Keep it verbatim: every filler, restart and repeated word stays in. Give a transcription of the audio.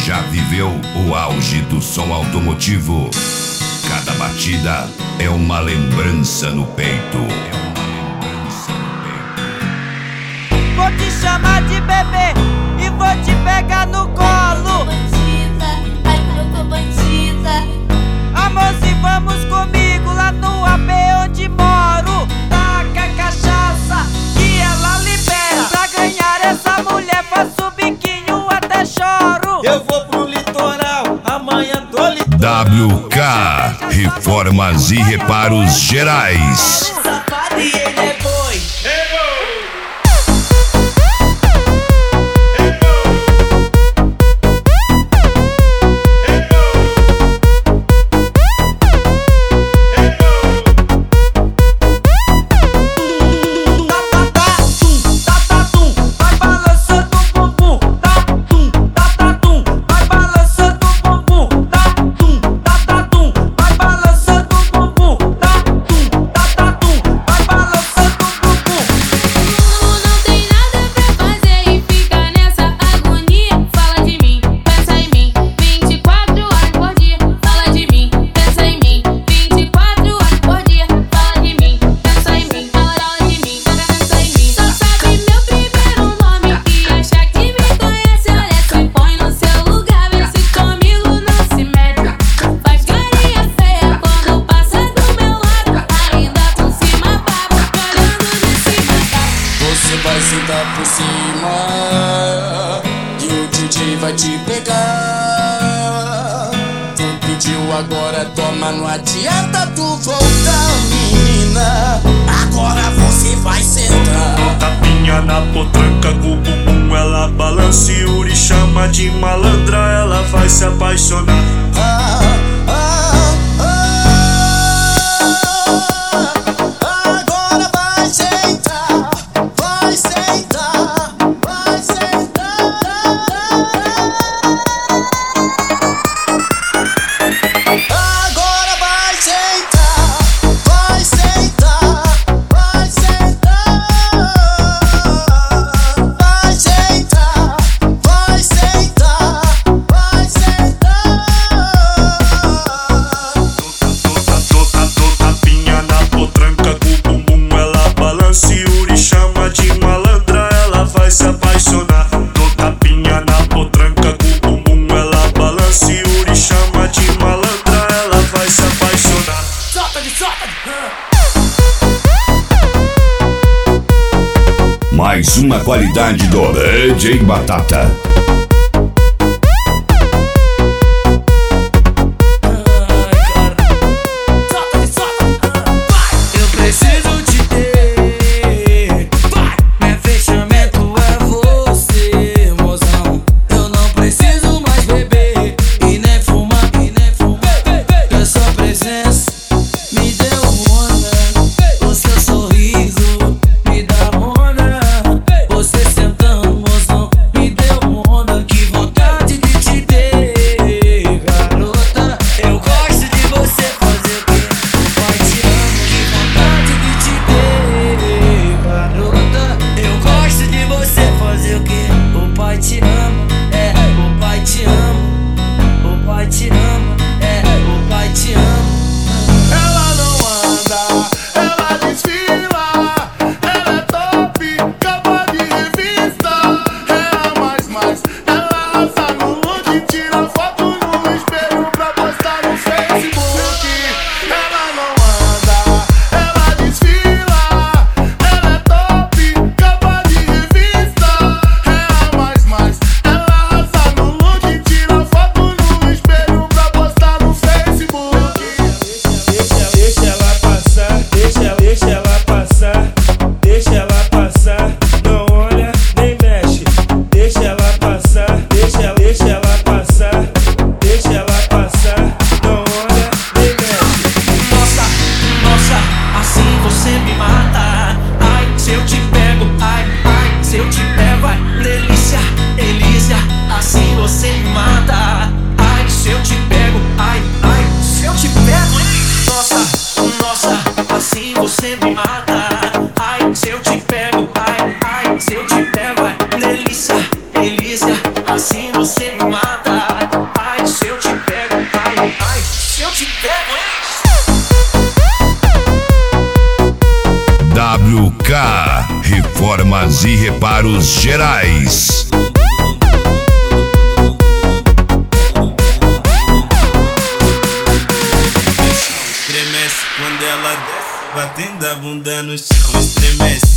já viveu o auge do som automotivo. Cada batida é uma lembrança no peito. É uma lembrança no peito. Vou te chamar de bebê e vou te pegar no colo. Bandida, ai como eu tô bandida. Amor, se vamos comigo lá no A P onde moro. Taca cachaça que ela libera. Pra ganhar essa mulher faço biquinho até choro. Eu vou pro litoral, amanhã tô litoral. W K Reformas e Reparos Gerais. Safado e ele é boi. Vai sentar por cima e o D J vai te pegar. Tu pediu agora, toma, não adianta tu voltar, menina. Agora você vai sentar. Tapinha na potranca, com o bumbum ela balança e Yuri chama de malandra, ela vai se apaixonar. Ah, ah, ah. Agora vai sentar. Vai sentar, vai sentar. Agora vai sentar, vai sentar, vai sentar. Vai sentar, vai sentar, vai sentar. Tota, tota, tapinha na potranca, com o bumbum ela balança e Yuri chama de malandra, ela vai se apaixonar. Tô tapinha na potranca, com o bumbum ela balança e Yuri chama de malandra, ela vai se apaixonar. Solta de solta de. Mais uma qualidade do D J Batata. Eu preciso te ter. Vai, meu fechamento é você, mozão. Eu não preciso mais beber e nem fumar, e nem fumar. A sua presença me deu onda. O seu sorriso me dá onda. Você sentando, mozão, me deu onda. Que vontade de te ter, garota. Eu gosto de você fazer o quê? O pai te ama. Que vontade de te ter, garota. Eu gosto de você fazer o quê? O pai te ama, é, o pai te ama. O pai te ama, é, o pai te ama. Ela não anda, ela desfila. Ela é top, capa de revista. É a mais mais, ela arrasa no look. Tira foto no espelho pra postar no Facebook. Ela não anda, ela desfila. Ela é top, capa de revista. É a mais mais, ela arrasa no look. Tira foto no espelho pra postar no Facebook. Deixa, deixa ela passar, deixa, deixa ela passar, deixa ela passar, não olha nem mexe. Deixa ela passar, deixa, deixa ela passar, deixa ela passar, não olha nem mexe. Nossa, nossa, assim você me mata. Ai, se eu te pego, ai, ai, se eu te pego, ai, delícia, delícia, assim você me mata. Ai, se eu te pego, ai, ai, se eu te pego, hein? Nossa, nossa, assim você me mata. Ai, se eu te pego, ai, ai, se eu te pego, ai, delícia, delícia, assim você me mata. Estúdio K, reformas e reparos gerais. Estremece quando ela desce, batendo a bunda no chão. Estremece